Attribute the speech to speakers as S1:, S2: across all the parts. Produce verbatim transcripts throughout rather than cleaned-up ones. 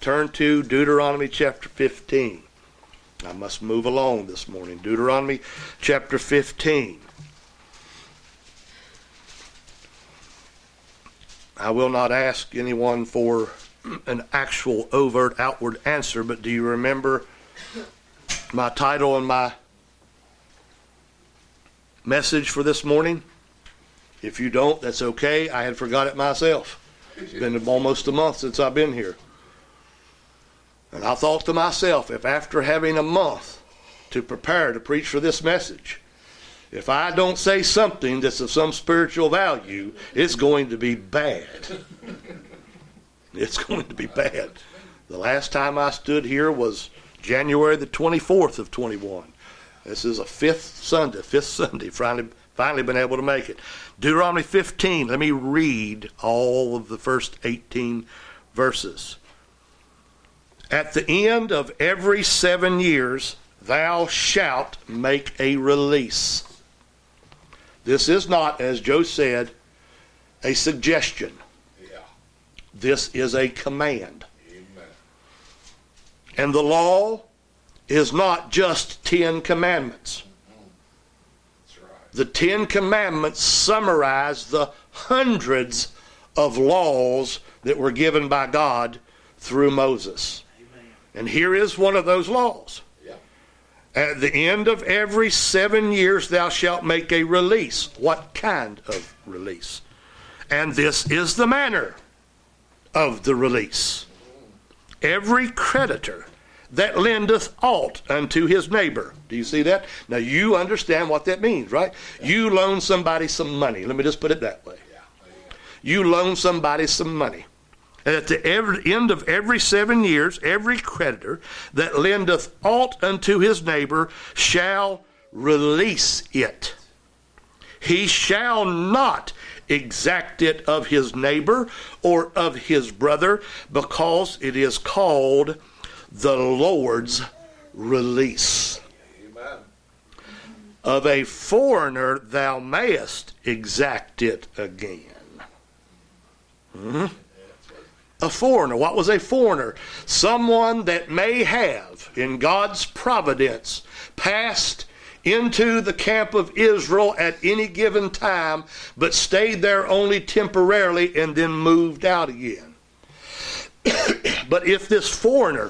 S1: turn to Deuteronomy chapter fifteen. I must move along this morning. Deuteronomy chapter fifteen. I will not ask anyone for an actual overt outward answer, but do you remember my title and my message for this morning? If you don't, that's okay. I had forgot it myself. It's been almost a month since I've been here. And I thought to myself, if after having a month to prepare to preach for this message, if I don't say something that's of some spiritual value, it's going to be bad. It's going to be bad. The last time I stood here was January the twenty-fourth of twenty-one. This is a fifth Sunday, fifth Sunday, finally, finally been able to make it. Deuteronomy fifteen, let me read all of the first eighteen verses. At the end of every seven years, thou shalt make a release. This is not, as Joe said, a suggestion. Yeah. This is a command. Amen. And the law is not just Ten Commandments. Mm-hmm. That's right. The Ten Commandments summarize the hundreds of laws that were given by God through Moses. Amen. And here is one of those laws. At the end of every seven years thou shalt make a release. What kind of release? And this is the manner of the release. Every creditor that lendeth aught unto his neighbor. Do you see that? Now you understand what that means, right? You loan somebody some money. Let me just put it that way. You loan somebody some money. And at the every, end of every seven years, every creditor that lendeth aught unto his neighbor shall release it. He shall not exact it of his neighbor or of his brother, because it is called the Lord's release. Amen. Of a foreigner thou mayest exact it again. Mm-hmm. A foreigner. What was a foreigner? Someone that may have, in God's providence, passed into the camp of Israel at any given time, but stayed there only temporarily and then moved out again. But if this foreigner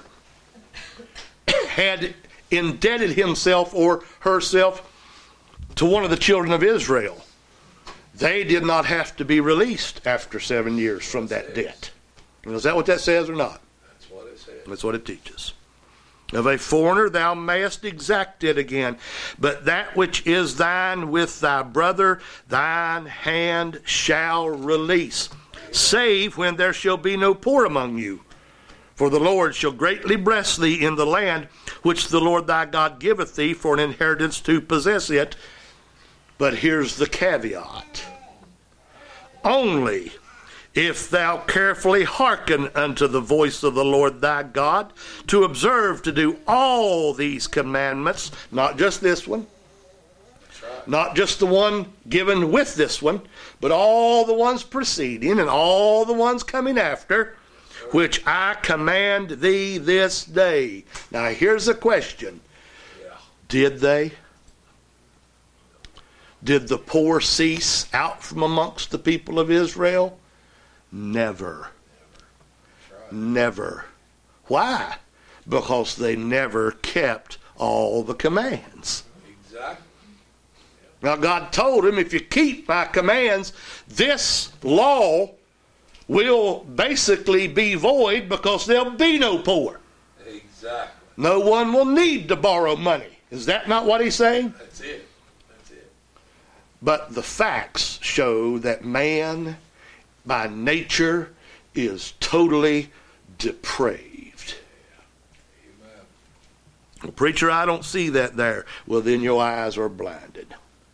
S1: had indebted himself or herself to one of the children of Israel, they did not have to be released after seven years from that debt. Is that what that says or not?
S2: That's what it says.
S1: That's what it teaches. Of a foreigner thou mayest exact it again, but that which is thine with thy brother, thine hand shall release, save when there shall be no poor among you. For the Lord shall greatly bless thee in the land which the Lord thy God giveth thee for an inheritance to possess it. But here's the caveat. Only if thou carefully hearken unto the voice of the Lord thy God, to observe to do all these commandments, not just this one, right. Not just the one given with this one, but all the ones preceding and all the ones coming after, right. Which I command thee this day. Now here's a question. Yeah. Did they? Did the poor cease out from amongst the people of Israel? Never. Never. Why? Because they never kept all the commands. Exactly. Now God told him, if you keep my commands, this law will basically be void because there'll be no poor. Exactly. No one will need to borrow money. Is that not what he's saying?
S2: That's it. That's it.
S1: But the facts show that man by nature is totally depraved. Amen. Well, preacher, I don't see that there. Well, then your eyes are blinded.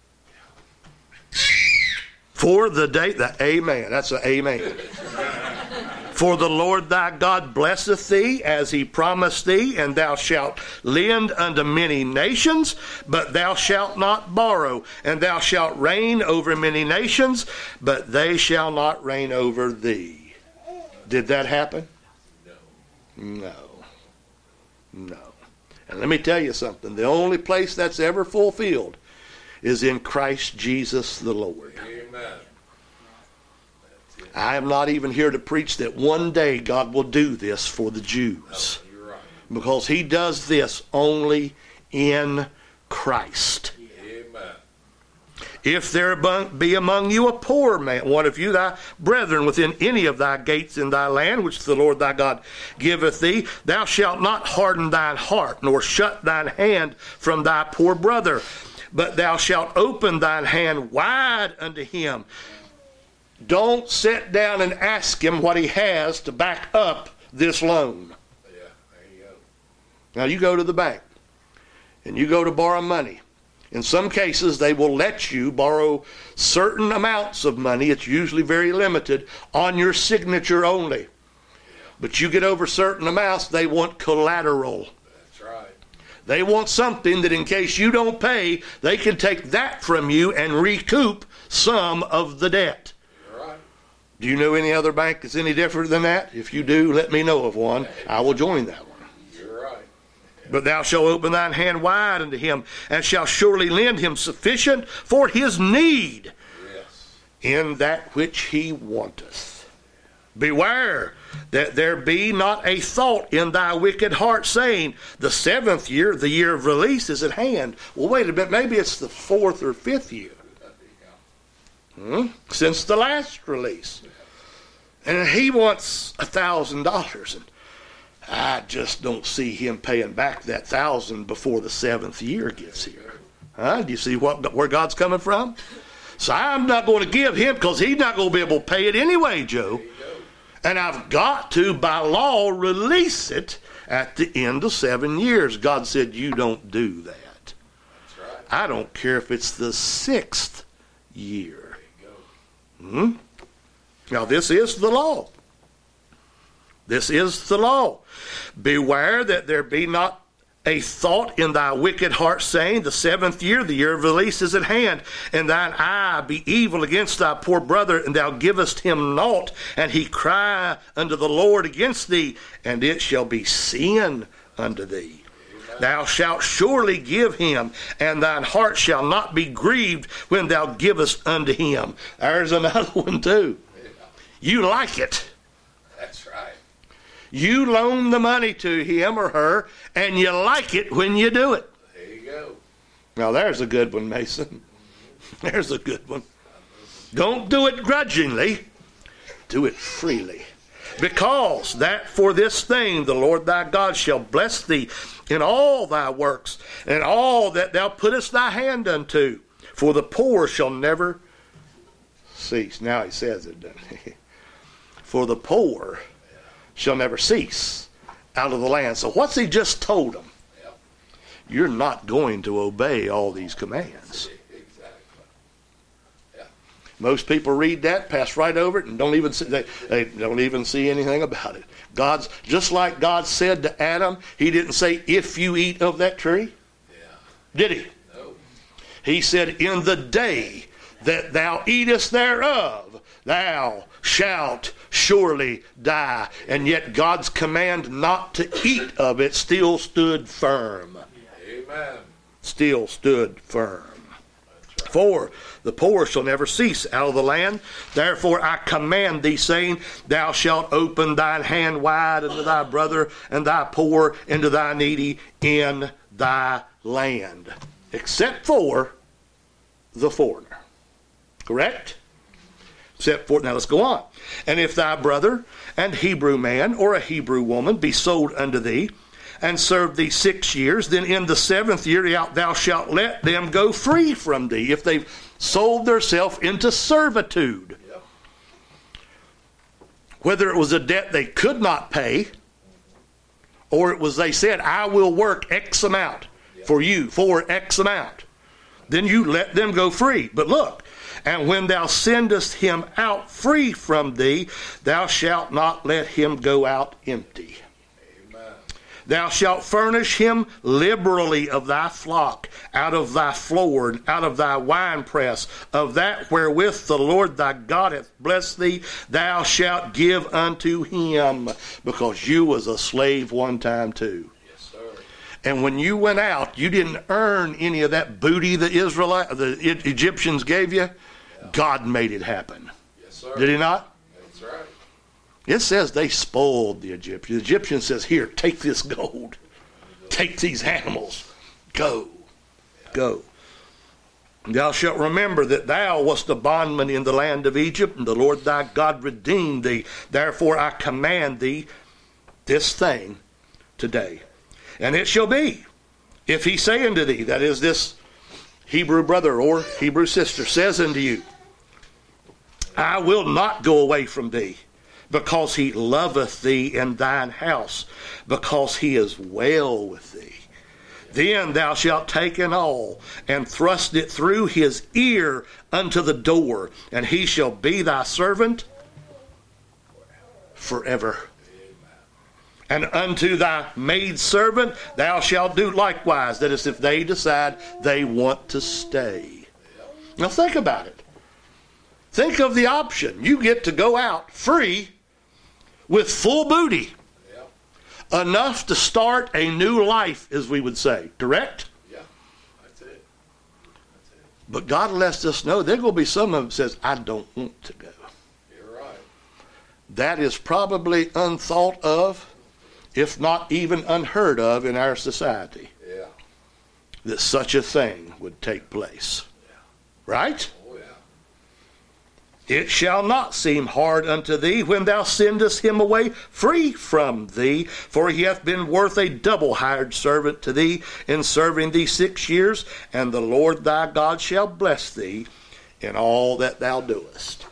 S1: For the day, that amen, that's an amen. For the Lord thy God blesseth thee as he promised thee, and thou shalt lend unto many nations, but thou shalt not borrow. And thou shalt reign over many nations, but they shall not reign over thee. Did that happen?
S2: No.
S1: No. No. And let me tell you something. The only place that's ever fulfilled is in Christ Jesus the Lord.
S2: Amen.
S1: I am not even here to preach that one day God will do this for the Jews.
S2: No, you're right.
S1: Because he does this only in Christ.
S2: Amen.
S1: If there be among you a poor man, one of you thy brethren within any of thy gates in thy land, which the Lord thy God giveth thee, thou shalt not harden thine heart, nor shut thine hand from thy poor brother, but thou shalt open thine hand wide unto him. Don't sit down and ask him what he has to back up this loan.
S2: Yeah, there you go.
S1: Now you go to the bank and you go to borrow money. In some cases, they will let you borrow certain amounts of money. It's usually very limited on your signature only. But you get over certain amounts, they want collateral.
S2: That's right.
S1: They want something that in case you don't pay, they can take that from you and recoup some of the debt.
S2: You're right.
S1: Do you know any other bank that's any different than that? If you do, let me know of one. I will join that one.
S2: You're right.
S1: But thou shalt open thine hand wide unto him, and shalt surely lend him sufficient for his need
S2: Yes.
S1: in that which he wanteth. Beware that there be not a thought in thy wicked heart, saying, the seventh year, the year of release, is at hand. Well, wait a minute, maybe it's the fourth or fifth year. Hmm? Since the last release. And he wants a thousand dollars, and I just don't see him paying back that thousand before the seventh year gets here. Huh? Do you see what where God's coming from? So I'm not going to give him because he's not going to be able to pay it anyway, Joe. And I've got to, by law, release it at the end of seven years. God said, you don't do that.
S2: That's right.
S1: I don't care if it's the sixth year.
S2: There you go.
S1: Hmm? Now, this is the law. This is the law. Beware that there be not a thought in thy wicked heart, saying, the seventh year, the year of release, is at hand, and thine eye be evil against thy poor brother, and thou givest him naught, and he cry unto the Lord against thee, and it shall be sin unto thee. Amen. Thou shalt surely give him, and thine heart shall not be grieved when thou givest unto him. There's another one too.
S2: Yeah.
S1: You like it.
S2: That's right.
S1: You loan the money to him or her, and you like it when you do it.
S2: There you go.
S1: Now, there's a good one, Mason. There's a good one. Don't do it grudgingly. Do it freely. Because that for this thing the Lord thy God shall bless thee in all thy works, and all that thou puttest thy hand unto. For the poor shall never cease. Now he says it, doesn't he? For the poor shall never cease out of the land. So what's he just told them?
S2: Yep.
S1: You're not going to obey all these commands.
S2: Exactly. Yeah.
S1: Most people read that, pass right over it, and don't even see, they, they don't even see anything about it. God's just like God said to Adam. He didn't say, if you eat of that tree.
S2: Yeah.
S1: Did he?
S2: No.
S1: He said, in the day that thou eatest thereof, thou shalt surely die. And yet God's command not to eat of it still stood firm.
S2: Amen.
S1: Still stood firm.
S2: That's right.
S1: For the poor shall never cease out of the land. Therefore I command thee, saying, thou shalt open thine hand wide unto thy brother, and thy poor into thy needy in thy land. Except for the foreigner. Correct? Except for, now let's go on. And if thy brother and Hebrew man or a Hebrew woman be sold unto thee, and serve thee six years, then in the seventh year thou shalt let them go free from thee, if they've sold theirself into servitude.
S2: Yep.
S1: Whether it was a debt they could not pay, or it was they said, I will work X amount
S2: Yep.
S1: for you, for X amount. Then you let them go free. But look, and when thou sendest him out free from thee, thou shalt not let him go out empty.
S2: Amen.
S1: Thou shalt furnish him liberally of thy flock, out of thy floor, out of thy winepress, of that wherewith the Lord thy God hath blessed thee, thou shalt give unto him, because you was a slave one time too.
S2: Yes, sir.
S1: And when you went out, you didn't earn any of that booty the Israelite, the E- Egyptians gave you. God made it happen.
S2: Yes, sir.
S1: Did he not?
S2: That's right.
S1: It says they spoiled the Egyptians. The Egyptian says, here, take this gold. Take these animals. Go. Go. Thou shalt remember that thou wast a bondman in the land of Egypt, and the Lord thy God redeemed thee. Therefore I command thee this thing today. And it shall be, if he say unto thee, that is, this Hebrew brother or Hebrew sister says unto you, I will not go away from thee, because he loveth thee in thine house, because he is well with thee. Then thou shalt take an awl, and thrust it through his ear unto the door, and he shall be thy servant forever. And unto thy maidservant thou shalt do likewise, that is, if they decide they want to stay. Now think about it. Think of the option. You get to go out free with full booty.
S2: Yeah.
S1: Enough to start a new life, as we would say. Correct?
S2: Yeah. That's it. That's it.
S1: But God lets us know there going to be some of them says, I don't want to go.
S2: You're right.
S1: That is probably unthought of, if not even unheard of in our society,
S2: Yeah.
S1: that such a thing would take place.
S2: Yeah.
S1: Right?
S2: Oh, yeah.
S1: It shall not seem hard unto thee when thou sendest him away free from thee, for he hath been worth a double hired servant to thee in serving thee six years, and the Lord thy God shall bless thee in all that thou doest.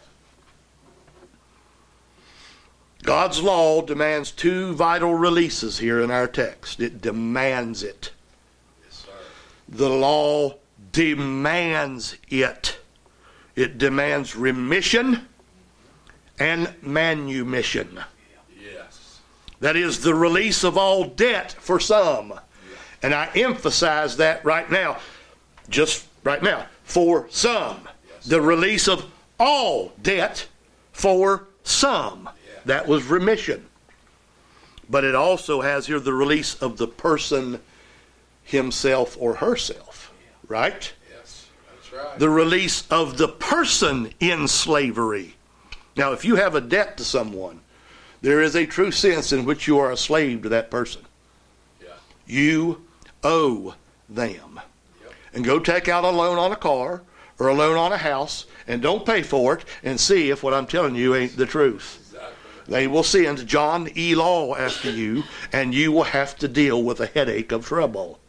S1: God's law demands two vital releases here in our text. It demands it.
S2: Yes, sir.
S1: The law demands it. It demands remission and manumission.
S2: Yes.
S1: That is the release of all debt for some. And I emphasize that right now, just right now, for some.
S2: Yes.
S1: The release of all debt for some. That was remission. But it also has here the release of the person himself or herself. Right?
S2: Yes. That's right.
S1: The release of the person in slavery. Now, if you have a debt to someone, there is a true sense in which you are a slave to that person.
S2: Yeah.
S1: You owe them.
S2: Yep.
S1: And go take out a loan on a car or a loan on a house and don't pay for it and see if what I'm telling you ain't the truth. They will send John E. Law after you, and you will have to deal with a headache of trouble.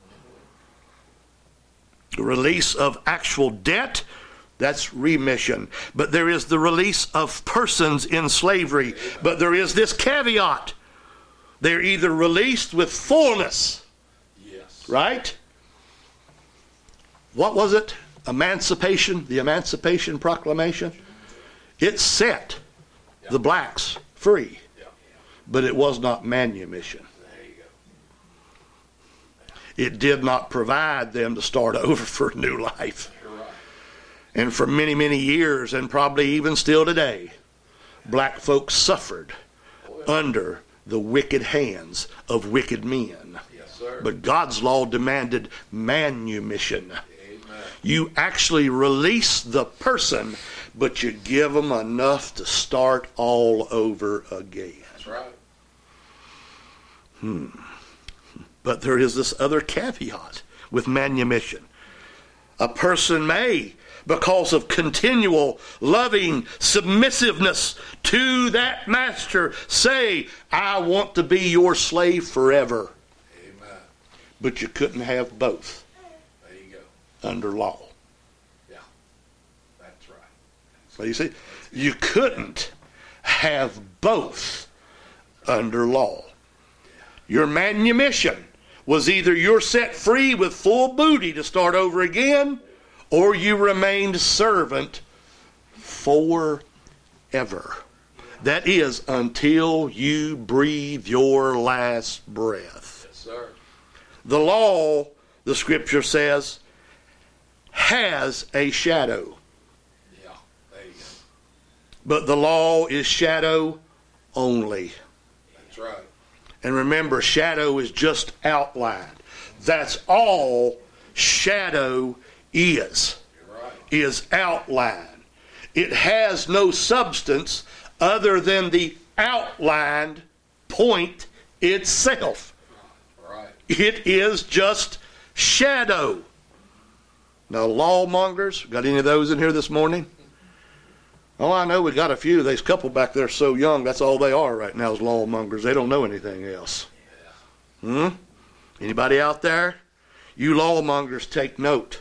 S1: The release of actual debt, that's remission. But there is the release of persons in slavery. But there is this caveat. They're either released with fullness.
S2: Yes.
S1: Right? What was it? Emancipation, the Emancipation Proclamation. It set the blacks free,
S2: Yeah.
S1: but it was not manumission.
S2: There you go.
S1: It did not provide them to start over for a new life.
S2: You're right.
S1: And for many, many years, and probably even still today, black folks suffered under the wicked hands of wicked men.
S2: Yes, sir.
S1: But God's law demanded manumission.
S2: Amen.
S1: You actually release the person, but you give them enough to start all over again.
S2: That's right.
S1: Hmm. But there is this other caveat with manumission. A person may, because of continual loving submissiveness to that master, say, I want to be your slave forever.
S2: Amen.
S1: But you couldn't have both
S2: There you go.
S1: under law.
S2: Yeah. That's right.
S1: So you see, you couldn't have both under law. Your manumission was either you're set free with full booty to start over again, or you remained servant forever. That is, until you breathe your last breath.
S2: Yes, sir.
S1: The law, the scripture says, has a shadow.
S2: Yeah, there you go.
S1: But the law is shadow only.
S2: That's right.
S1: And remember, shadow is just outline. That's all shadow is,
S2: You're right.
S1: is outline. It has no substance other than the outlined point itself.
S2: Right.
S1: It is just shadow. Now, lawmongers, got any of those in here this morning? Oh, I know we got a few. There's a couple back there so young, that's all they are right now is lawmongers. They don't know anything else. Hmm? Anybody out there? You lawmongers, take note.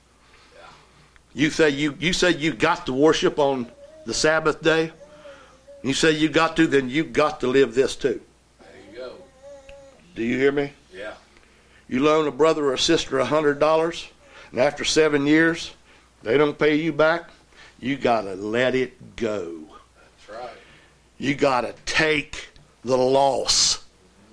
S1: You say you, you say you got to worship on the Sabbath day. You say you got to, then you got to live this too.
S2: There you go.
S1: Do you hear me?
S2: Yeah.
S1: You loan a brother or a sister a hundred dollars, and after seven years, they don't pay you back. You gotta let it go.
S2: That's right.
S1: You gotta take the loss.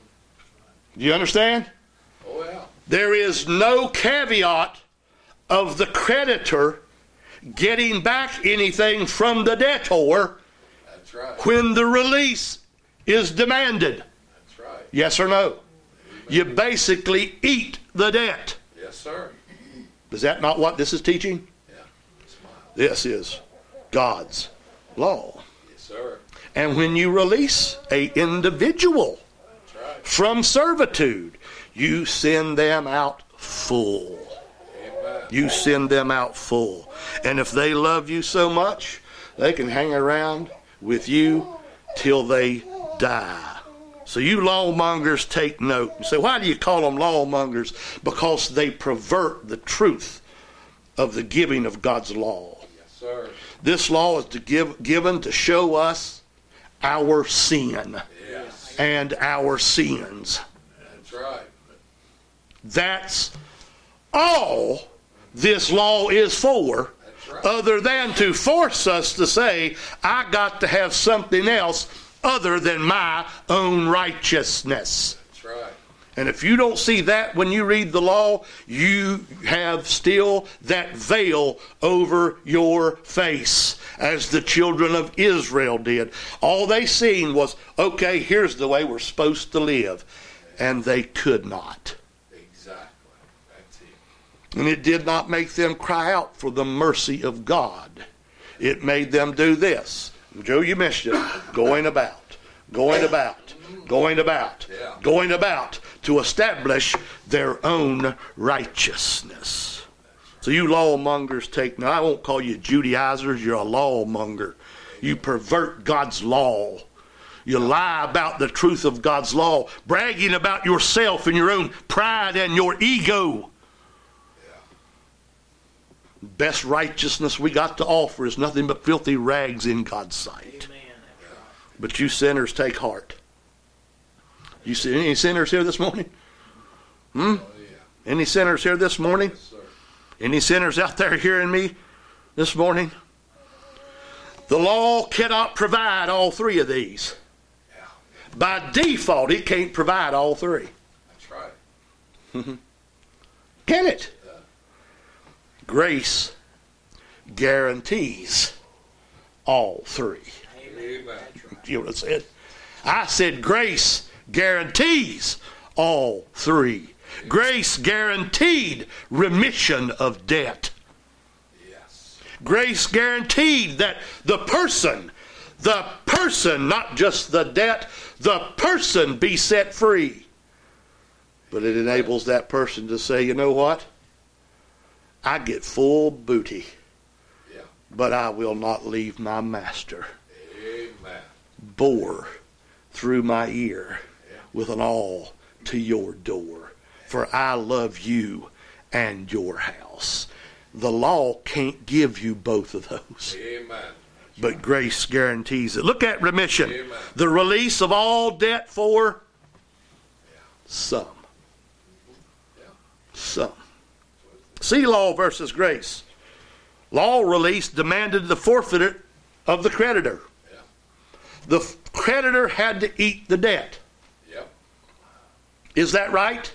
S1: Do you understand?
S2: Oh, yeah.
S1: There is no caveat of the creditor getting back anything from the debtor
S2: That's right.
S1: when the release is demanded.
S2: That's right.
S1: Yes or no? You basically eat the debt.
S2: Yes, sir.
S1: Is that not what this is teaching?
S2: Yeah. Smile.
S1: This is God's law.
S2: Yes, sir.
S1: And when you release a individual
S2: That's right.
S1: from servitude, you send them out full.
S2: Amen.
S1: You send them out full. And if they love you so much, they can hang around with you till they die. So you lawmongers, take note. You say, why do you call them lawmongers? Because they pervert the truth of the giving of God's law.
S2: Yes, sir.
S1: This law is to give, given to show us our sin
S2: Yes.
S1: and our sins.
S2: That's right.
S1: That's all this law is for,
S2: That's right.
S1: other than to force us to say, I got to have something else other than my own righteousness.
S2: That's right.
S1: And if you don't see that when you read the law, you have still that veil over your face, as the children of Israel did. All they seen was, okay, here's the way we're supposed to live. And they could not.
S2: Exactly. That's it.
S1: And it did not make them cry out for the mercy of God. It made them do this. Joe, you missed it. Going about, going about, going about,
S2: Yeah.
S1: going about to establish their own righteousness. So you lawmongers take, now I won't call you Judaizers, you're a lawmonger. You pervert God's law. You lie about the truth of God's law, bragging about yourself and your own pride and your ego. Best righteousness we got to offer is nothing but filthy rags in God's sight.
S3: Amen.
S1: But you sinners, take heart. You see any sinners here this morning? Hmm?
S2: Oh, yeah.
S1: Any sinners here this morning?
S2: Yes, sir.
S1: Any sinners out there hearing me this morning? The law cannot provide all three of these.
S2: Yeah.
S1: By default, it can't provide all three.
S2: That's right.
S1: Can it? Grace guarantees all three.
S2: Amen.
S1: You know what I said? I said grace guarantees all three. Grace guaranteed remission of debt.
S2: Yes.
S1: Grace guaranteed that the person, the person, not just the debt, the person be set free. But it enables that person to say, you know what? I get full booty,
S2: Yeah.
S1: but I will not leave my master.
S2: Amen.
S1: Bore through my ear
S2: Yeah.
S1: with an awl to your door, for I love you and your house. The law can't give you both of those,
S2: Amen.
S1: but grace guarantees it. Look at remission.
S2: Amen.
S1: The release of all debt for some.
S2: Yeah.
S1: Some. See law versus grace. Law release demanded the forfeit of the creditor.
S2: Yeah.
S1: The f- creditor had to eat the debt.
S2: Yep.
S1: Is that right?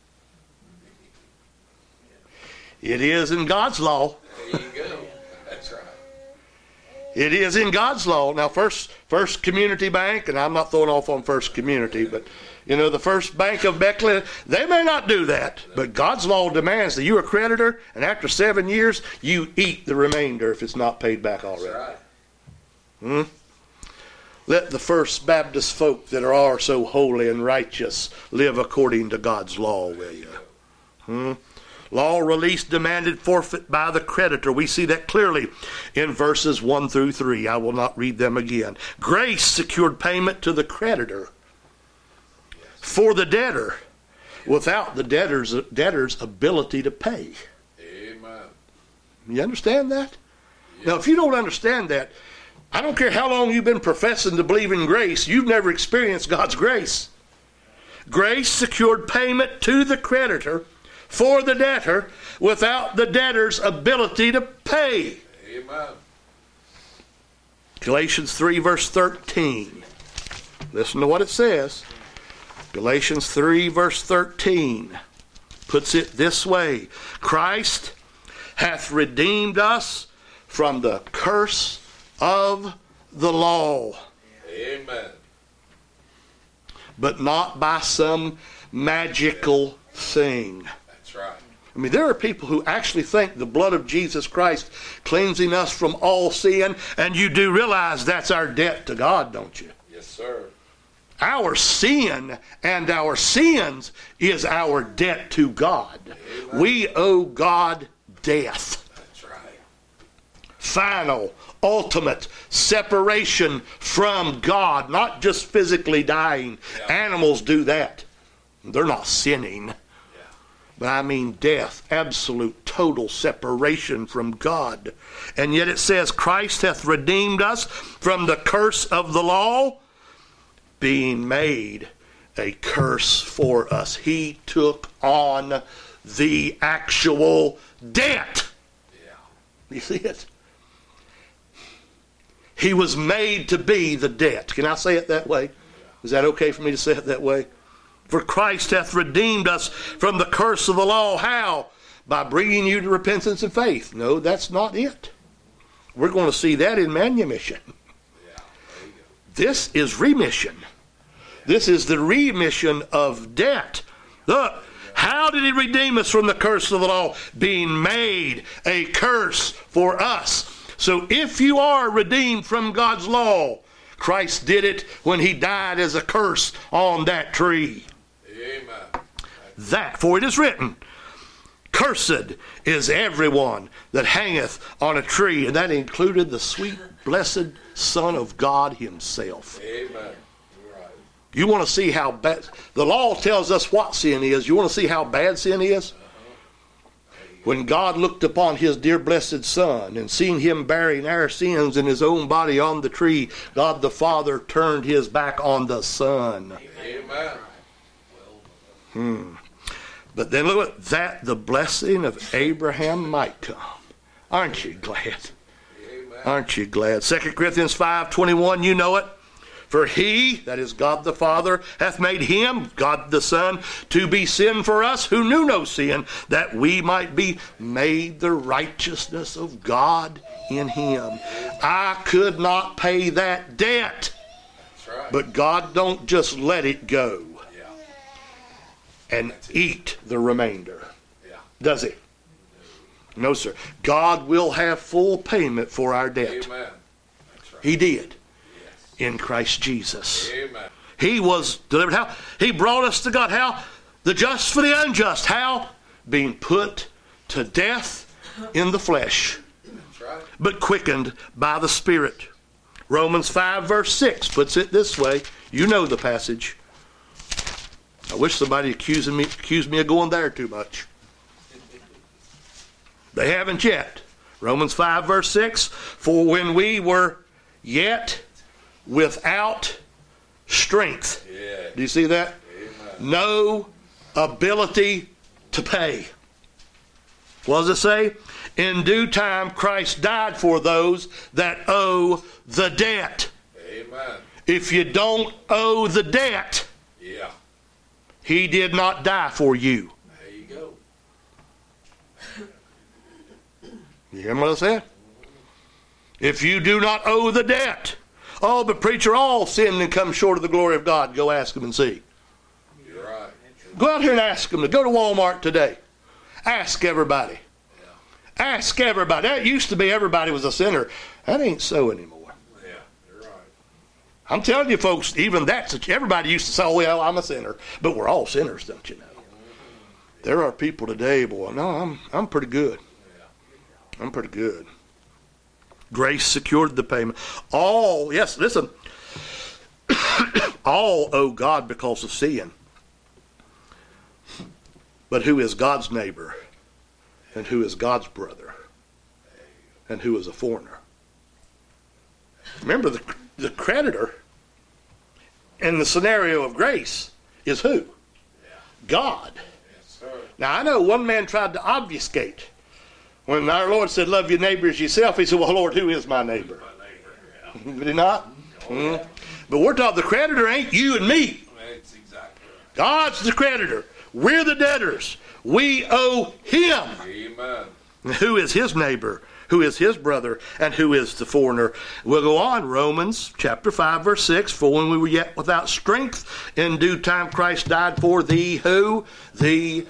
S1: It is in God's law.
S2: There you go. That's right.
S1: It is in God's law. Now, First First Community Bank, and I'm not throwing off on First Community, but, you know, the First Bank of Beckley, they may not do that, but God's law demands that you're a creditor, and after seven years, you eat the remainder if it's not paid back already.
S2: That's right.
S1: Hmm? Let the First Baptist folk that are so holy and righteous live according to God's law, will you? Hmm? Law release demanded forfeit by the creditor. We see that clearly in verses one through three. I will not read them again. Grace secured payment to the creditor for the debtor without the debtor's, debtor's ability to pay.
S2: Amen.
S1: You understand that? Now, if you don't understand that, I don't care how long you've been professing to believe in grace, you've never experienced God's grace. Grace secured payment to the creditor for the debtor without the debtor's ability to pay.
S2: Amen.
S1: Galatians three verse thirteen. Listen to what it says. Galatians three verse thirteen puts it this way. Christ hath redeemed us from the curse of the law.
S2: Amen.
S1: But not by some magical thing.
S2: That's right.
S1: I mean, there are people who actually think the blood of Jesus Christ cleansing us from all sin, and you do realize that's our debt to God, don't you?
S2: Yes, sir.
S1: Our sin and our sins is our debt to God.
S2: Amen.
S1: We owe God death.
S2: That's right.
S1: Final, ultimate separation from God, not just physically dying.
S2: Yeah.
S1: Animals do that. They're not sinning. But I mean death, absolute, total separation from God. And yet it says, Christ hath redeemed us from the curse of the law, being made a curse for us. He took on the actual debt.
S2: Yeah.
S1: You see it? He was made to be the debt. Can I say it that way? Is that okay for me to say it that way? For Christ hath redeemed us from the curse of the law. How? By bringing you to repentance and faith. No, that's not it. We're going to see that in manumission.
S2: Yeah. There you go.
S1: This is remission. This is the remission of debt. Look, how did he redeem us from the curse of the law? Being made a curse for us. So if you are redeemed from God's law, Christ did it when he died as a curse on that tree.
S2: Amen.
S1: That, for it is written, cursed is everyone that hangeth on a tree. And that included the sweet, blessed Son of God himself.
S2: Amen. You're right.
S1: You want to see how bad, the law tells us what sin is. You want to see how bad sin is? When God looked upon his dear blessed Son and seen him bearing our sins in his own body on the tree, God the Father turned his back on the Son.
S2: Amen.
S1: Hmm. But then look at that, the blessing of Abraham might come. Aren't you glad?
S2: Amen.
S1: Aren't you glad? Second Corinthians five twenty-one, you know it. For he, that is God the Father, hath made him, God the Son, to be sin for us who knew no sin, that we might be made the righteousness of God in him. I could not pay that debt.
S2: That's right.
S1: But God don't just let it go
S2: Yeah.
S1: and eat the remainder.
S2: Yeah.
S1: Does he? No, sir. God will have full payment for our debt.
S2: Amen. That's right.
S1: He did
S2: Yes.
S1: in Christ Jesus.
S2: Amen.
S1: He was delivered. How? He brought us to God. How? The just for the unjust. How? Being put to death in the flesh,
S2: That's right.
S1: but quickened by the Spirit. Romans five verse six puts it this way. You know the passage. I wish somebody accusing me, accused me of going there too much. They haven't yet. Romans five verse six. For when we were yet without strength.
S2: Yeah.
S1: Do you see that?
S2: Amen.
S1: No ability to pay. What does it say? In due time Christ died for those that owe the debt.
S2: Amen.
S1: If you don't owe the debt,
S2: Yeah.
S1: He did not die for you.
S2: There you go.
S1: You hear what I said? If you do not owe the debt. Oh, but preacher, all sinned and come short of the glory of God. Go ask them and see.
S2: You're right.
S1: Go out here and ask them. Go to Walmart today. Ask everybody.
S2: Yeah.
S1: Ask everybody. That used to be everybody was a sinner. That ain't so anymore.
S2: Yeah, you're right.
S1: I'm telling you, folks, even that's, everybody used to say, oh, well, I'm a sinner. But we're all sinners, don't you know? There are people today, boy, no, I'm I'm pretty good. I'm pretty good. Grace secured the payment. All, yes, listen, all owe God because of sin. But who is God's neighbor? And who is God's brother? And who is a foreigner? Remember, the, the creditor in the scenario of grace is who? God.
S2: Yes, sir.
S1: Now, I know one man tried to obfuscate. When our Lord said, love your neighbor as yourself, he said, well, Lord, who is my neighbor?
S2: My neighbor. Yeah.
S1: Did he not?
S2: Oh,
S1: Mm.
S2: yeah.
S1: But we're talking, the creditor ain't you and me.
S2: That's exactly right.
S1: God's the creditor. We're the debtors. We owe him.
S2: Amen.
S1: Who is his neighbor? Who is his brother? And who is the foreigner? We'll go on. Romans chapter five, verse six. For when we were yet without strength, in due time Christ died for the who? The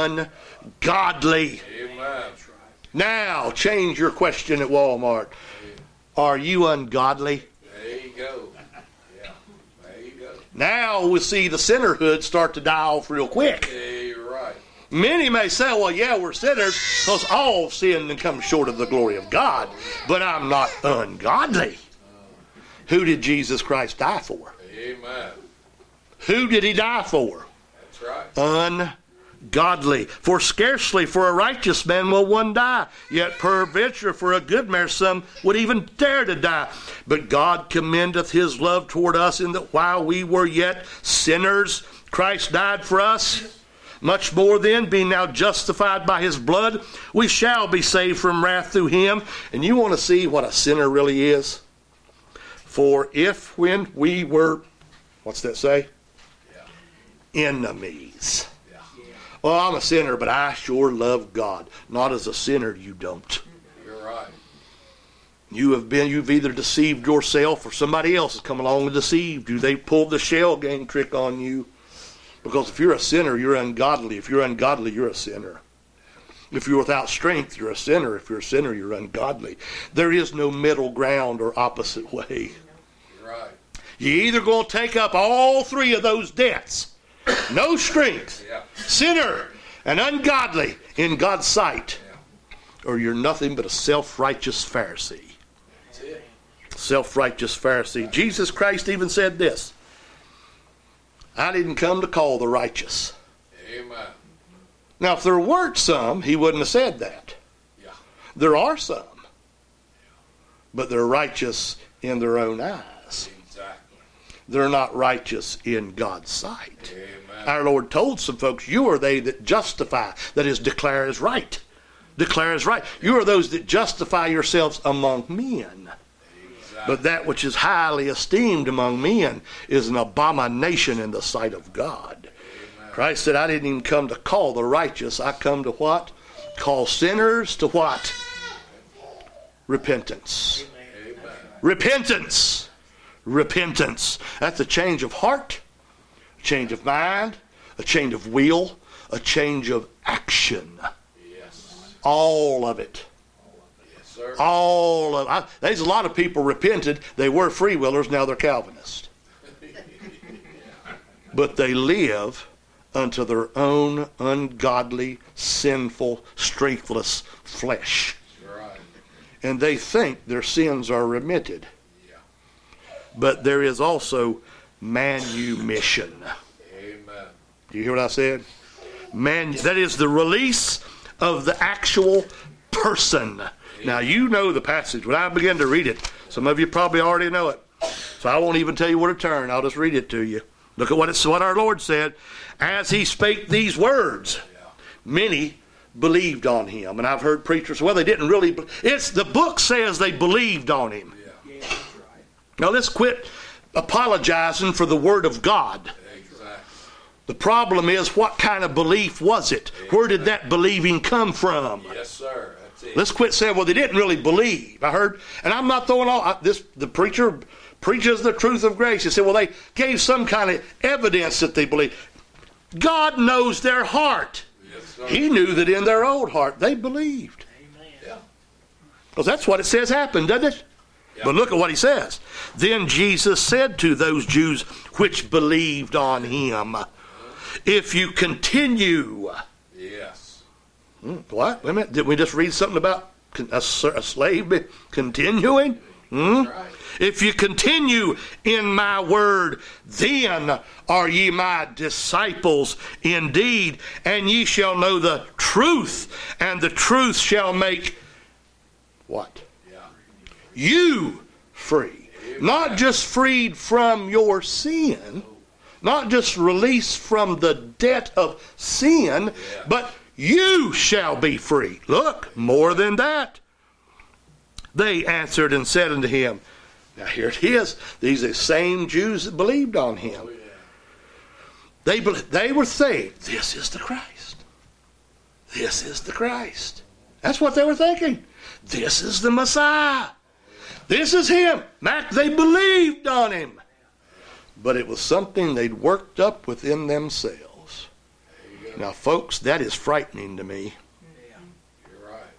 S1: ungodly.
S2: Amen.
S1: Now, change your question at Walmart. Are you ungodly?
S2: There you go. Yeah. There you go.
S1: Now we see the sinnerhood start to die off real quick.
S2: Yeah, you're right.
S1: Many may say, well, yeah, we're sinners because all sinned and come short of the glory of God. But I'm not ungodly. Who did Jesus Christ die for?
S2: Amen.
S1: Who did he die for?
S2: That's right.
S1: Ungodly. For scarcely for a righteous man will one die, yet peradventure for a good man some would even dare to die. But God commendeth his love toward us in that while we were yet sinners, Christ died for us. Much more then, being now justified by his blood, we shall be saved from wrath through him. And you want to see what a sinner really is? For if when we were, what's that say?
S2: Yeah.
S1: Enemies.
S2: Yeah.
S1: Well, I'm a sinner, but I sure love God. Not as a sinner, you don't.
S2: You're right.
S1: You have been, you've either deceived yourself or somebody else has come along and deceived you. They pulled the shell game trick on you. Because if you're a sinner, you're ungodly. If you're ungodly, you're a sinner. If you're without strength, you're a sinner. If you're a sinner, you're ungodly. There is no middle ground or opposite way.
S2: You're right.
S1: You're either going to take up all three of those debts. No strength,
S2: Yeah.
S1: sinner, and ungodly in God's sight.
S2: Yeah.
S1: Or you're nothing but a self-righteous Pharisee.
S2: That's it.
S1: Self-righteous Pharisee. Jesus Christ even said this. I didn't come to call the righteous.
S2: Amen.
S1: Now, if there weren't some, he wouldn't have said that.
S2: Yeah.
S1: There are some. But they're righteous in their own eyes.
S2: Exactly.
S1: They're not righteous in God's sight.
S2: Amen.
S1: Our Lord told some folks, you are they that justify, that is, declare as right. Declare as right. You are those that justify yourselves among men. But that which is highly esteemed among men is an abomination in the sight of God.
S2: Amen.
S1: Christ said, I didn't even come to call the righteous. I come to what? Call sinners to what? Repentance.
S2: Amen.
S1: Repentance. Repentance. That's a change of heart, a change of mind, a change of will, a change of action.
S2: Yes.
S1: All of it.
S2: Yes, sir.
S1: All of I, there's a lot of people repented. They were free willers, now they're Calvinists. But they live unto their own ungodly, sinful, strengthless flesh.
S2: Right.
S1: And they think their sins are remitted.
S2: Yeah.
S1: But there is also manumission.
S2: Amen.
S1: Do you hear what I said? Man, that is the release of the actual person. Now, you know the passage. When I begin to read it, some of you probably already know it. So I won't even tell you where to turn. I'll just read it to you. Look at what it's what our Lord said. As he spake these words, many believed on him. And I've heard preachers, well, they didn't really. Be- it's the book says they believed on him.
S2: Yeah.
S3: Yeah, that's right.
S1: Now, let's quit apologizing for the word of God.
S2: Exactly.
S1: The problem is, what kind of belief was it? Where did that believing come from?
S2: Yes, sir. That's it.
S1: Let's quit saying, well, they didn't really believe. I heard, and I'm not throwing all, I, this, the preacher preaches the truth of grace. He said, well, they gave some kind of evidence that they believed. God knows their heart.
S2: Yes, sir.
S1: He knew that in their old heart they believed.
S2: Amen. Yeah.
S1: Because that's what it says happened, doesn't it?
S2: Yeah.
S1: But look at what he says. Then Jesus said to those Jews which believed on him, if you continue.
S2: Yes.
S1: Hmm, what? Wait a minute. Did we just read something about a, a slave be continuing? Hmm?
S2: That's right.
S1: If you continue in my word, then are ye my disciples indeed, and ye shall know the truth, and the truth shall make what?
S2: Yeah.
S1: You free. Not just freed from your sin, not just released from the debt of sin,
S2: Yeah.
S1: but you shall be free. Look, more than that. They answered and said unto him, now here it is. These are the same Jews that believed on him.
S2: Oh, yeah.
S1: They, be- they were saying, this is the Christ. This is the Christ. That's what they were thinking. This is the Messiah. This is him. Mac, they believed on him. But it was something they'd worked up within themselves. Now, folks, that is frightening to me.
S2: You're right.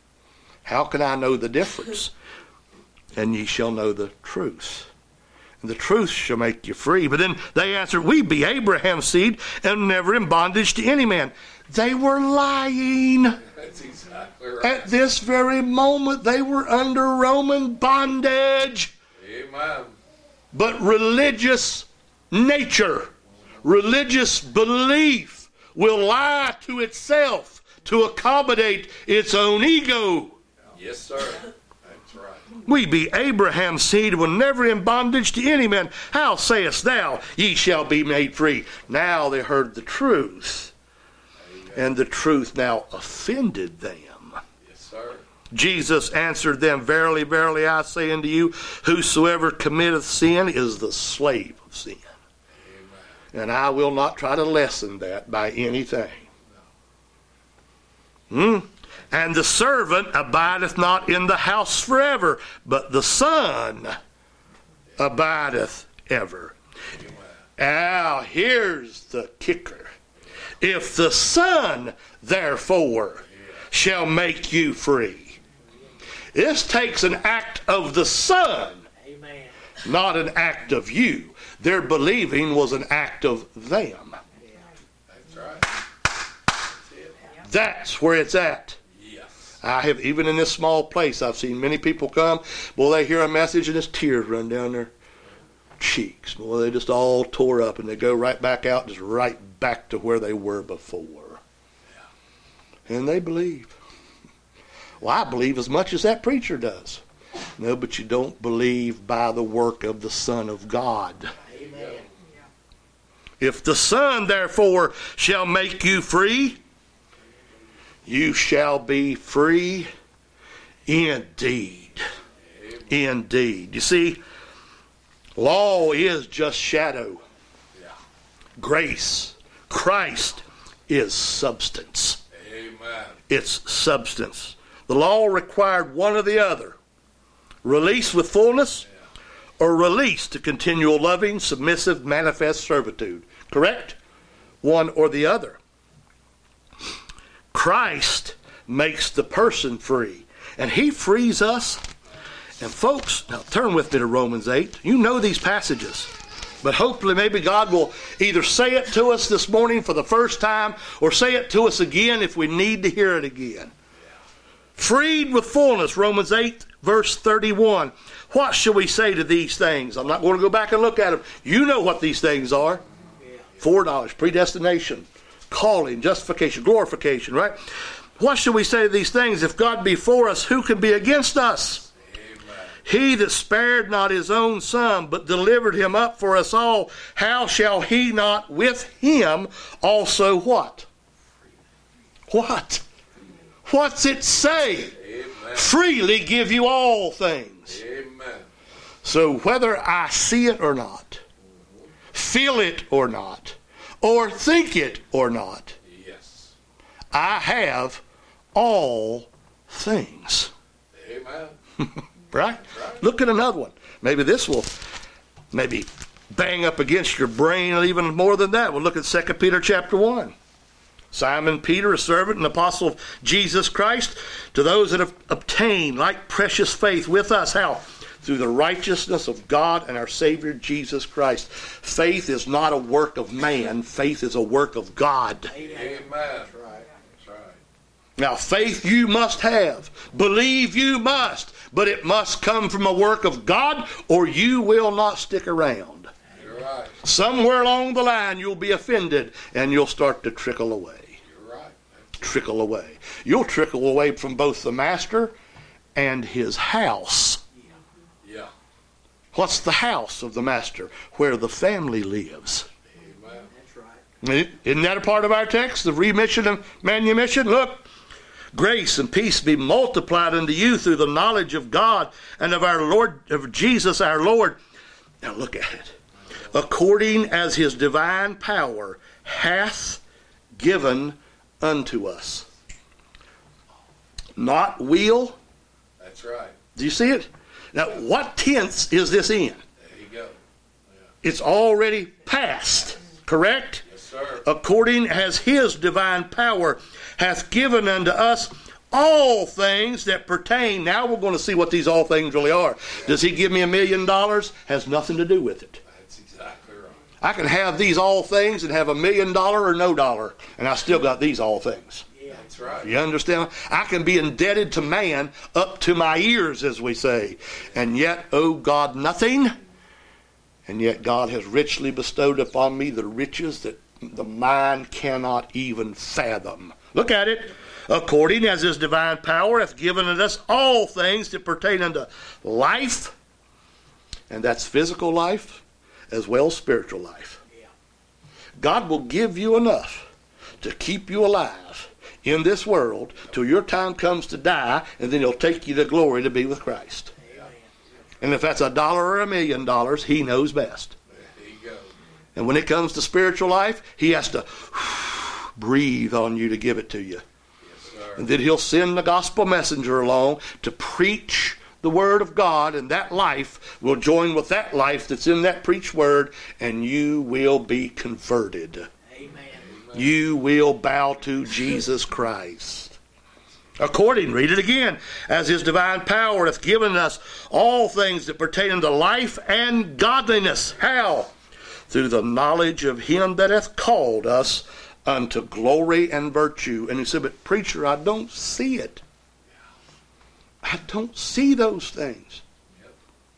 S1: How can I know the difference? And ye shall know the truth. And the truth shall make you free. But then they answered, we be Abraham's seed, and never in bondage to any man. They were lying.
S2: That's exactly right.
S1: At this very moment, they were under Roman bondage.
S2: Amen.
S1: But religious nature, religious belief will lie to itself to accommodate its own ego.
S2: Yes, sir. That's right.
S1: We be Abraham's seed, will never in bondage to any man. How sayest thou, ye shall be made free? Now they heard the truth, and the truth now offended them.
S2: Yes, sir.
S1: Jesus answered them, verily, verily, I say unto you, whosoever committeth sin is the slave of sin.
S2: Amen.
S1: And I will not try to lessen that by anything. Hmm? And the servant abideth not in the house forever, but the Son abideth ever.
S2: Amen.
S1: Now, here's the kicker. If the Son, therefore, shall make you free. This takes an act of the Son,
S3: Amen.
S1: not an act of you. Their believing was an act of them.
S2: That's right. That's it.
S1: That's where it's at.
S2: Yes.
S1: I have, even in this small place, I've seen many people come, well, they hear a message and just tears run down their cheeks. Well, they just all tore up and they go right back out, just right back to where they were before. And they believe. Well, I believe as much as that preacher does. No, but you don't believe by the work of the Son of God.
S3: Amen.
S1: If the Son, therefore, shall make you free, you shall be free indeed. Indeed. You see, law is just shadow.
S2: Yeah.
S1: Grace, Christ, is substance.
S2: Amen.
S1: It's substance. The law required one or the other. Release with fullness, or release to continual loving, submissive, manifest servitude. Correct? One or the other. Christ makes the person free, and he frees us. And folks, now turn with me to Romans eight. You know these passages, but hopefully maybe God will either say it to us this morning for the first time or say it to us again if we need to hear it again. Freed with fullness, Romans eight, verse thirty-one. What shall we say to these things? I'm not going to go back and look at them. You know what these things are. Foreknowledge, predestination, calling, justification, glorification, right? What shall we say to these things? If God be for us, who can be against us?
S2: Amen.
S1: He that spared not his own son, but delivered him up for us all, how shall he not with him also what? What? What's it say?
S2: Amen.
S1: Freely give you all things.
S2: Amen.
S1: So whether I see it or not, feel it or not, or think it or not,
S2: Yes.
S1: I have all things.
S2: Amen.
S1: Right?
S2: Right.
S1: Look at another one. Maybe this will maybe bang up against your brain even more than that. We'll look at Second Peter chapter one. Simon Peter, a servant and apostle of Jesus Christ, to those that have obtained like precious faith with us. How? Through the righteousness of God and our Savior Jesus Christ. Faith is not a work of man. Faith is a work of God.
S2: Amen. That's right. That's right.
S1: Now, faith you must have. Believe you must. But it must come from a work of God, or you will not stick around.
S2: You're right.
S1: Somewhere along the line, you'll be offended, and you'll start to trickle away.
S2: You're right.
S1: Trickle away. You'll trickle away from both the master and his house.
S2: Yeah.
S1: What's the house of the master? Where the family lives.
S2: Amen.
S3: That's right.
S1: Isn't that a part of our text, the remission and manumission? Look. Grace and peace be multiplied unto you through the knowledge of God and of our Lord, of Jesus our Lord. Now look at it. According as his divine power hath given unto us. Not will.
S2: That's right.
S1: Do you see it? Now what tense is this in?
S2: There you go. Yeah.
S1: It's already past, correct?
S2: Yes, sir.
S1: According as his divine power hath given unto us all things that pertain. Now we're going to see what these all things really are. Does he give me a million dollars? Has nothing to do with it.
S2: That's exactly right.
S1: I can have these all things and have a million dollar or no dollar, and I still got these all things.
S3: Yeah.
S2: That's right.
S1: You understand? I can be indebted to man up to my ears, as we say, and yet owe God nothing. And yet God has richly bestowed upon me the riches that the mind cannot even fathom. Look at it. According as his divine power hath given unto us all things that pertain unto life, and that's physical life as well as spiritual life.
S3: Yeah.
S1: God will give you enough to keep you alive in this world till your time comes to die, and then he'll take you to glory to be with Christ.
S3: Amen.
S1: And if that's a dollar or a million dollars, he knows best.
S2: There you go.
S1: And when it comes to spiritual life, he has to breathe on you to give it to you.
S2: Yes, sir.
S1: And then he'll send the gospel messenger along to preach the word of God, and that life will join with that life that's in that preached word, and you will be converted.
S3: Amen.
S1: You will bow to Jesus Christ. According, read it again, as his divine power hath given us all things that pertain unto life and godliness. How? Through the knowledge of him that hath called us unto glory and virtue. And he said, but preacher, I don't see it. I don't see those things.
S2: Yep.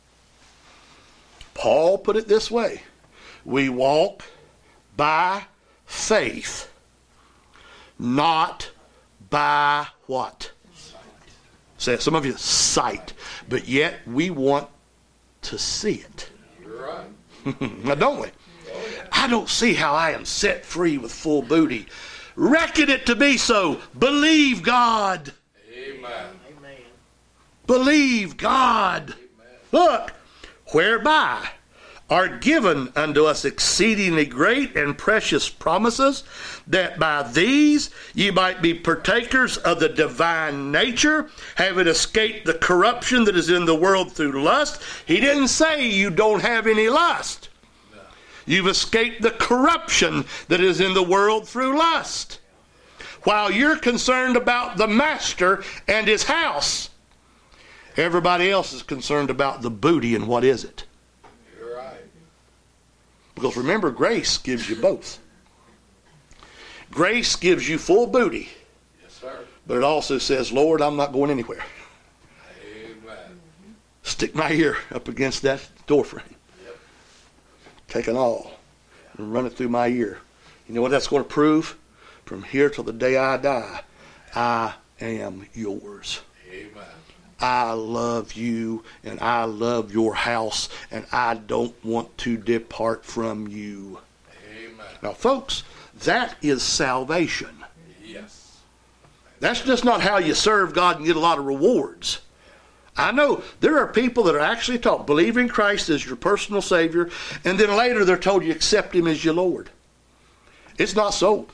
S1: Paul put it this way. We walk by faith, not by what? Say, some of you, sight. But yet we want to see it.
S2: You're right.
S1: Now, don't we?
S2: Oh, yeah.
S1: I don't see how I am set free with full booty. Reckon it to be so. Believe God.
S2: Amen.
S3: Amen.
S1: Believe God.
S2: Amen.
S1: Look, whereby are given unto us exceedingly great and precious promises, that by these ye might be partakers of the divine nature, having escaped the corruption that is in the world through lust. He didn't say you don't have any lust.
S2: No.
S1: You've escaped the corruption that is in the world through lust. While you're concerned about the master and his house, everybody else is concerned about the booty and what is it.
S2: You're right.
S1: Because remember, grace gives you both. Grace gives you full booty,
S2: Yes, sir.
S1: but it also says, Lord, I'm not going anywhere.
S2: Amen.
S1: Stick my ear up against that door frame.
S2: Yep.
S1: Take an awl and run it through my ear. You know what that's going to prove? From here till the day I die, I am yours.
S2: Amen.
S1: I love you, and I love your house, and I don't want to depart from you.
S2: Amen.
S1: Now, folks, that is salvation.
S2: Yes.
S1: That's just not how you serve God and get a lot of rewards. I know there are people that are actually taught, believe in Christ as your personal Savior, and then later they're told you accept Him as your Lord. It's not so.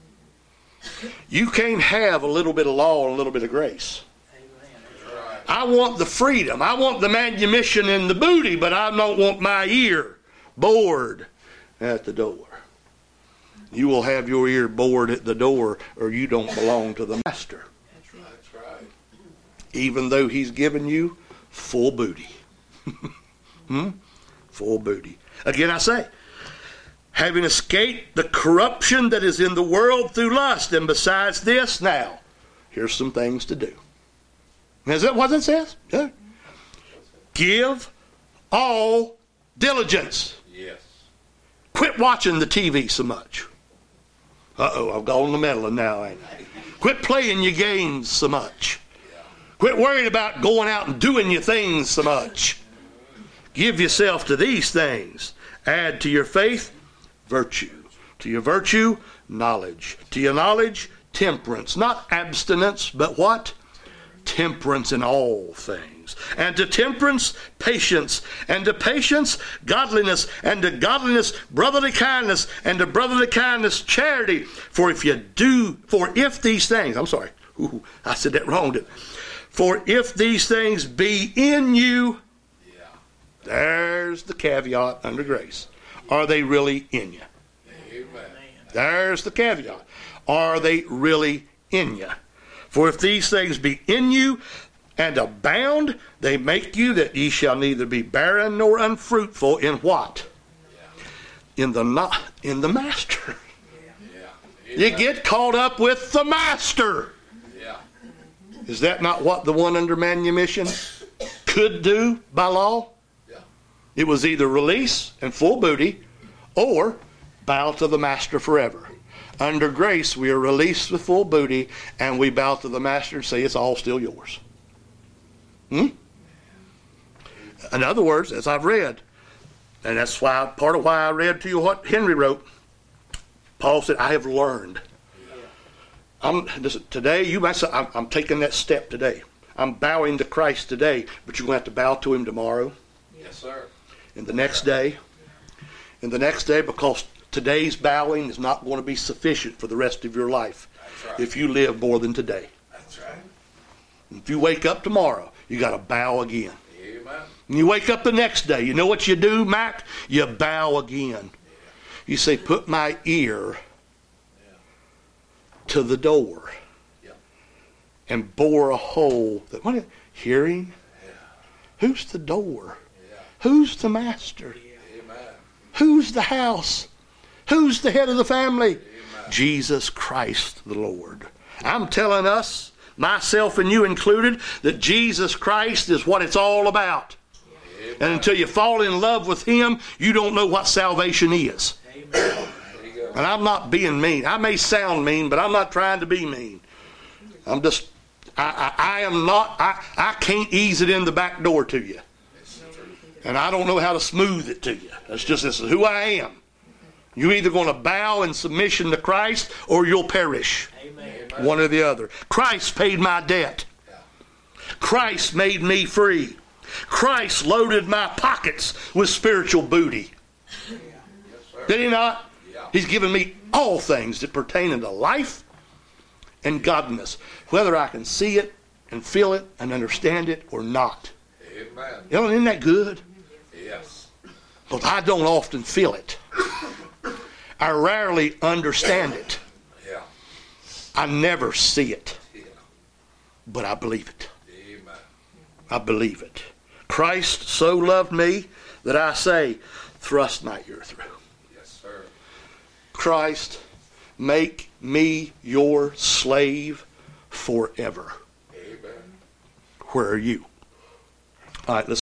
S1: You can't have a little bit of law and a little bit of grace. I want the freedom. I want the manumission and the booty, but I don't want my ear bored at the door. You will have your ear bored at the door, or you don't belong to the master.
S2: That's right. That's right.
S1: Even though he's given you full booty. hmm? Full booty. Again, I say, having escaped the corruption that is in the world through lust, and besides this, now, here's some things to do. Is that what it says? Yeah. Give all diligence.
S2: Yes.
S1: Quit watching the T V so much. Uh-oh, I've gone the meddling now, ain't I? Quit playing your games so much. Quit worrying about going out and doing your things so much. Give yourself to these things. Add to your faith virtue. To your virtue, knowledge. To your knowledge, temperance. Not abstinence, but what? Temperance in all things. And to temperance, patience. And to patience, godliness. And to godliness, brotherly kindness. And to brotherly kindness, charity. For if you do, for if these things, I'm sorry, ooh, I said that wrong, didn't I? For if these things be in you,
S2: Yeah.
S1: there's the caveat under grace. Are they really in you?
S2: Amen.
S1: There's the caveat. Are they really in you? For if these things be in you and abound, they make you that ye shall neither be barren nor unfruitful in what?
S2: Yeah.
S1: In the not in the master.
S2: Yeah.
S1: You
S2: Amen.
S1: get caught up with the master.
S2: Yeah.
S1: Is that not what the one under manumission could do by law?
S2: Yeah.
S1: It was either release and full booty or bow to the master forever. Under grace, we are released with full booty and we bow to the master and say it's all still yours. Hmm? In other words, as I've read, and that's why part of why I read to you what Henry wrote, Paul said, I have learned. I'm, this, today, you might say, I'm, I'm taking that step today. I'm bowing to Christ today, but you're going to have to bow to him tomorrow,
S2: Yes, sir.
S1: and the next day, and the next day, because today's bowing is not going to be sufficient for the rest of your life
S2: That's right.
S1: if you live more than today.
S2: That's right.
S1: If you wake up tomorrow, you got to bow again.
S2: Amen.
S1: And you wake up the next day, you know what you do, Mac? You bow again. You say, put my ear to the door
S2: Yeah.
S1: and bore a hole. That, what, hearing?
S2: Yeah.
S1: Who's the door?
S2: Yeah.
S1: Who's the master?
S2: Amen.
S1: Who's the house? Who's the head of the family?
S2: Amen.
S1: Jesus Christ the Lord. I'm telling us, myself and you included, that Jesus Christ is what it's all about.
S2: Amen.
S1: And until you fall in love with him, you don't know what salvation is.
S2: Amen. There you go.
S1: And I'm not being mean. I may sound mean, but I'm not trying to be mean. I'm just, I, I, I am not, I, I can't ease it in the back door to you.
S2: It's the truth.
S1: And I don't know how to smooth it to you. That's just, this is who I am. You're either going to bow in submission to Christ or you'll perish.
S2: Amen.
S1: One or the other. Christ paid my debt. Christ made me free. Christ loaded my pockets with spiritual booty.
S2: Yes, sir.
S1: Did he not?
S2: Yeah.
S1: He's given me all things that pertain unto life and godliness, whether I can see it and feel it and understand it or not.
S2: Amen.
S1: You know, isn't that good?
S2: Yes.
S1: But I don't often feel it. I rarely understand it.
S2: Yeah.
S1: I never see it.
S2: Yeah.
S1: But I believe it.
S2: Amen.
S1: I believe it. Christ so loved me that I say, thrust not your through.
S2: Yes, sir.
S1: Christ, make me your slave forever.
S2: Amen.
S1: Where are you? All right, let's